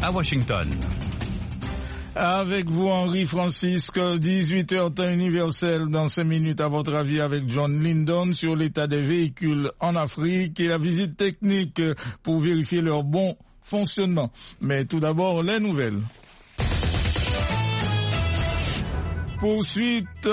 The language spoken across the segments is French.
à Washington. Avec vous, Henri Francisque, 18h temps universel dans 5 minutes à votre avis avec John Lyndon sur l'état des véhicules en Afrique et la visite technique pour vérifier leur bon fonctionnement. Mais tout d'abord, les nouvelles. Poursuite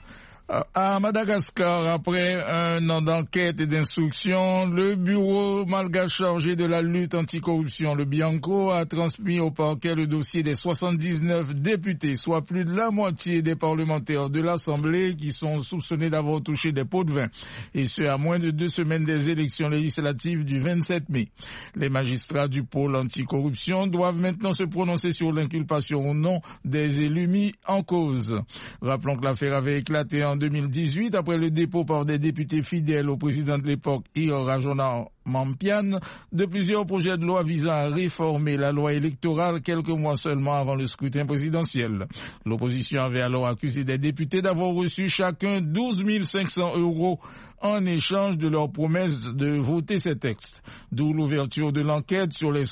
à Madagascar, après un an d'enquête et d'instruction, le bureau malgache chargé de la lutte anticorruption, le Bianco, a transmis au parquet le dossier des 79 députés, soit plus de la moitié des parlementaires de l'Assemblée qui sont soupçonnés d'avoir touché des pots de vin, et ce à moins de 2 semaines des élections législatives du 27 mai. Les magistrats du pôle anticorruption doivent maintenant se prononcer sur l'inculpation ou non des élus mis en cause. Rappelons que l'affaire avait éclaté en 2018 après le dépôt par des députés fidèles au président de l'époque, Rajona Mampian, de plusieurs projets de loi visant à réformer la loi électorale quelques mois seulement avant le scrutin présidentiel. L'opposition avait alors accusé des députés d'avoir reçu chacun 12 500 € en échange de leur promesse de voter ces textes. D'où l'ouverture de l'enquête sur les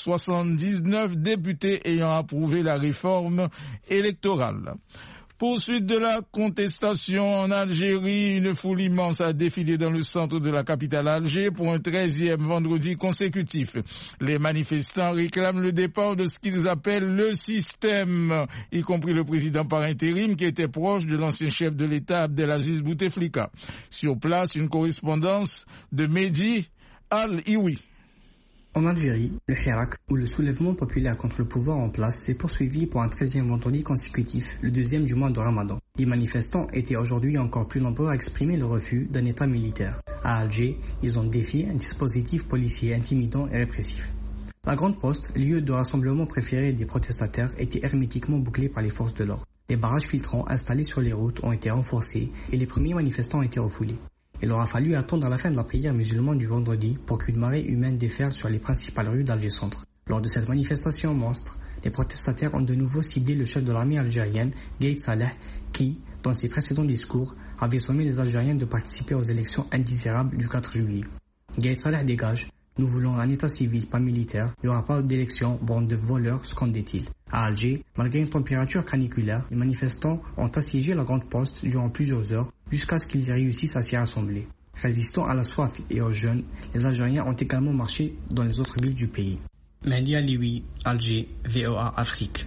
79 députés ayant approuvé la réforme électorale. Poursuite de la contestation en Algérie, une foule immense a défilé dans le centre de la capitale Alger pour un 13e vendredi consécutif. Les manifestants réclament le départ de ce qu'ils appellent le système, y compris le président par intérim qui était proche de l'ancien chef de l'État Abdelaziz Bouteflika. Sur place, une correspondance de Mehdi Al-Iwi. En Algérie, le Hirak, ou le soulèvement populaire contre le pouvoir en place, s'est poursuivi pour un 13e vendredi consécutif, le 2e du mois de Ramadan. Les manifestants étaient aujourd'hui encore plus nombreux à exprimer le refus d'un État militaire. À Alger, ils ont défié un dispositif policier intimidant et répressif. La Grande Poste, lieu de rassemblement préféré des protestataires, était hermétiquement bouclée par les forces de l'ordre. Les barrages filtrants installés sur les routes ont été renforcés et les premiers manifestants ont été refoulés. Il aura fallu attendre la fin de la prière musulmane du vendredi pour qu'une marée humaine déferle sur les principales rues d'Alger Centre. Lors de cette manifestation monstre, les protestataires ont de nouveau ciblé le chef de l'armée algérienne, Gaïd Saleh, qui, dans ses précédents discours, avait sommé les Algériens de participer aux élections indésirables du 4 juillet. Gaïd Saleh dégage. Nous voulons un état civil, pas militaire. Il n'y aura pas d'élection, bande de voleurs, scandait-il. À Alger, malgré une température caniculaire, les manifestants ont assiégé la Grande Poste durant plusieurs heures jusqu'à ce qu'ils réussissent à s'y rassembler. Résistant à la soif et aux jeunes, les Algériens ont également marché dans les autres villes du pays. Mehdi Alioui, Alger, VOA Afrique.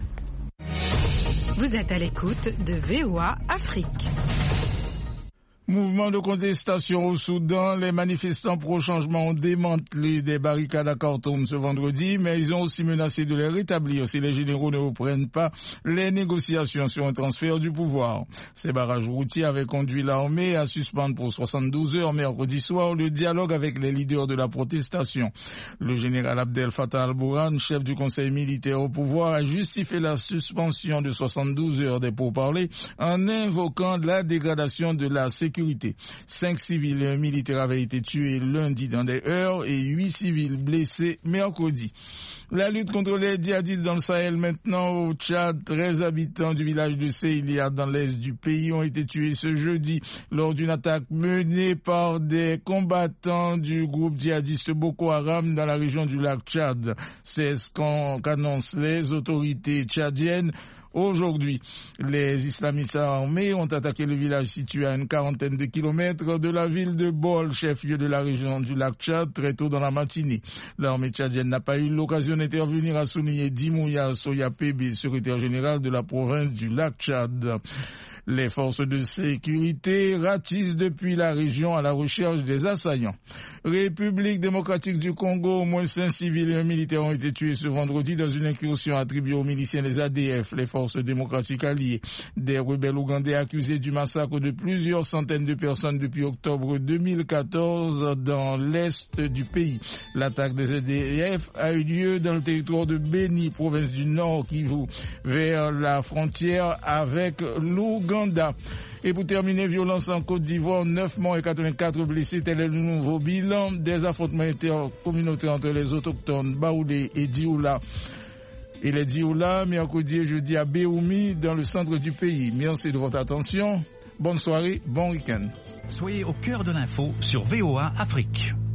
Vous êtes à l'écoute de VOA Afrique. Mouvement de contestation au Soudan, les manifestants pro-changement ont démantelé des barricades à Khartoum ce vendredi, mais ils ont aussi menacé de les rétablir si les généraux ne reprennent pas les négociations sur un transfert du pouvoir. Ces barrages routiers avaient conduit l'armée à suspendre pour 72 heures mercredi soir le dialogue avec les leaders de la protestation. Le général Abdel Fattah al-Burhan, chef du conseil militaire au pouvoir, a justifié la suspension de 72 heures des pourparlers en invoquant la dégradation de la sécurité. 5 civils et un militaire avaient été tués lundi dans des heurts et 8 civils blessés mercredi. La lutte contre les djihadistes dans le Sahel maintenant au Tchad. 13 habitants du village de Seylia dans l'est du pays ont été tués ce jeudi lors d'une attaque menée par des combattants du groupe djihadiste Boko Haram dans la région du lac Tchad. C'est ce qu'annoncent les autorités tchadiennes. Aujourd'hui, les islamistes armés ont attaqué le village situé à une 40aine de kilomètres de la ville de Bol, chef-lieu de la région du lac Tchad, très tôt dans la matinée. L'armée tchadienne n'a pas eu l'occasion d'intervenir, a souligné Dimouya Soyapebe, secrétaire général de la province du lac Tchad. Les forces de sécurité ratissent depuis la région à la recherche des assaillants. République démocratique du Congo, au moins 5 civils et un militaire ont été tués ce vendredi dans une incursion attribuée aux miliciens des ADF, les forces démocratiques alliées. Des rebelles ougandais accusés du massacre de plusieurs centaines de personnes depuis octobre 2014 dans l'est du pays. L'attaque des ADF a eu lieu dans le territoire de Beni, province du Nord Kivu, vers la frontière avec l'Ouganda. Et pour terminer, violence en Côte d'Ivoire, 9 morts et 84 blessés, tel est le nouveau bilan des affrontements intercommunautaires entre les autochtones Baoulé et Dioula. Et les Dioula, mercredi et jeudi à Béoumi, dans le centre du pays. Merci de votre attention. Bonne soirée, bon week-end. Soyez au cœur de l'info sur VOA Afrique.